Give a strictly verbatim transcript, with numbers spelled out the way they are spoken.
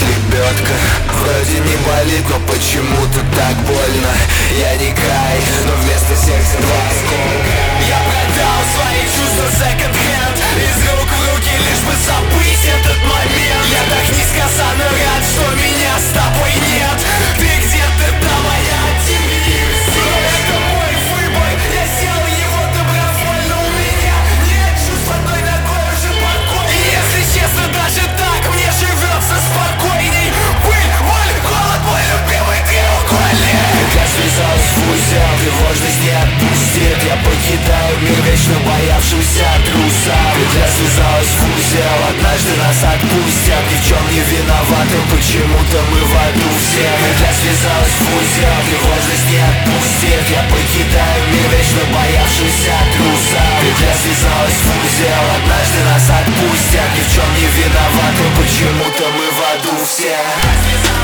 лебедка. Вроде не болит, но почему-то так больно. Я не край, но вместо сердца два осколка. Я продал свои чувства секонд-хенд, из рук в руки, лишь бы забыть этот момент. Я так несказанно рад, что меня с тобой нет. Ты где-то там, а я один не везде. Это мой выбор, я сделал его добровольно. У меня нет чувств, одной ногой уже покой. И если честно, даже так мне живется спокойней. Пыль, боль, холод, мой любимый треугольник. Петля связалась в узел, тревожность не отпустит. Я покидаю мир, вечно боявшимся труса. Петля связалась в узел, однажды нас отпустят. Ни в чем не виноватым, почему-то мы в аду все. Петля связалась в узел, тревожность не отпустит. Я покидаю мир, вечно боявшимся труса. Петля связалась в узел, однажды нас отпустят. Ни в чем не виноватым, почему-то мы в аду все.